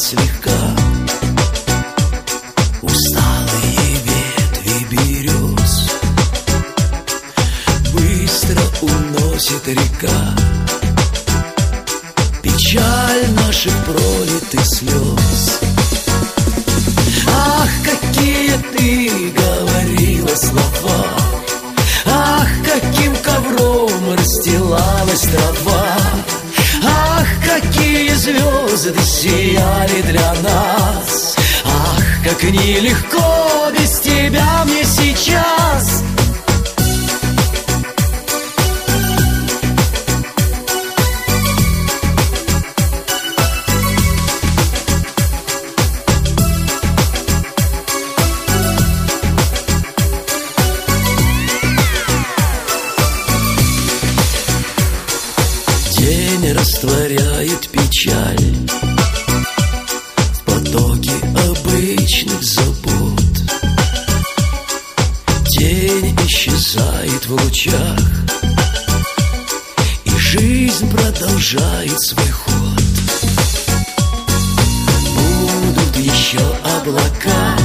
слегка. Усталые ветви берез быстро уносит река. Печаль наших пролитых слез. Ах, какие ты говорила слова, ах, каким ковром расстилалась трава, ах, какие звезды сияли для нас. Ах, как нелегко без тебя мне сейчас. День растворяет печаль в потоке обычных забот. День исчезает в лучах, и жизнь продолжает свой ход. Будут еще облака,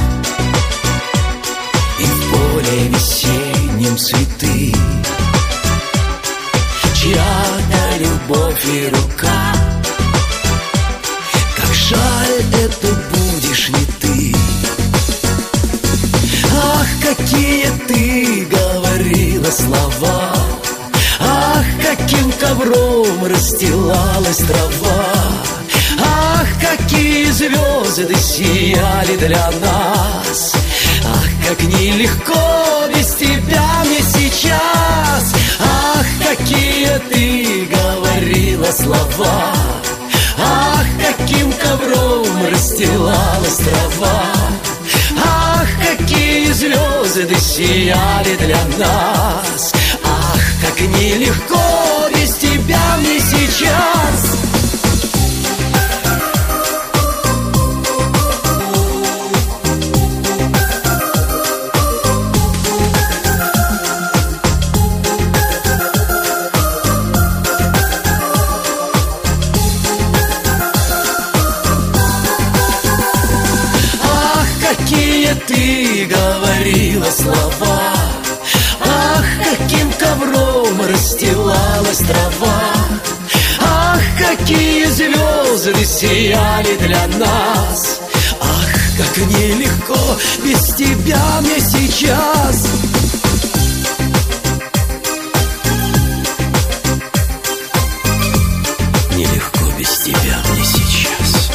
и в поле весеннем цветы, чья-то любовь и рука. Как жаль, это будешь не ты. Ах, какие ты говорила слова, ах, каким ковром расстилалась трава, ах, какие звезды сияли для нас. Ах, как нелегко без тебя мне сейчас. Ах, какие ты говорила слова, ах, каким ковром расстилалась трава, ах, какие звезды сияли для нас. Ах, как нелегко без тебя мне сейчас. Какие ты говорила слова, ах, каким ковром расстилалась трава, ах, какие звезды сияли для нас. Ах, как нелегко без тебя мне сейчас. Нелегко без тебя мне сейчас.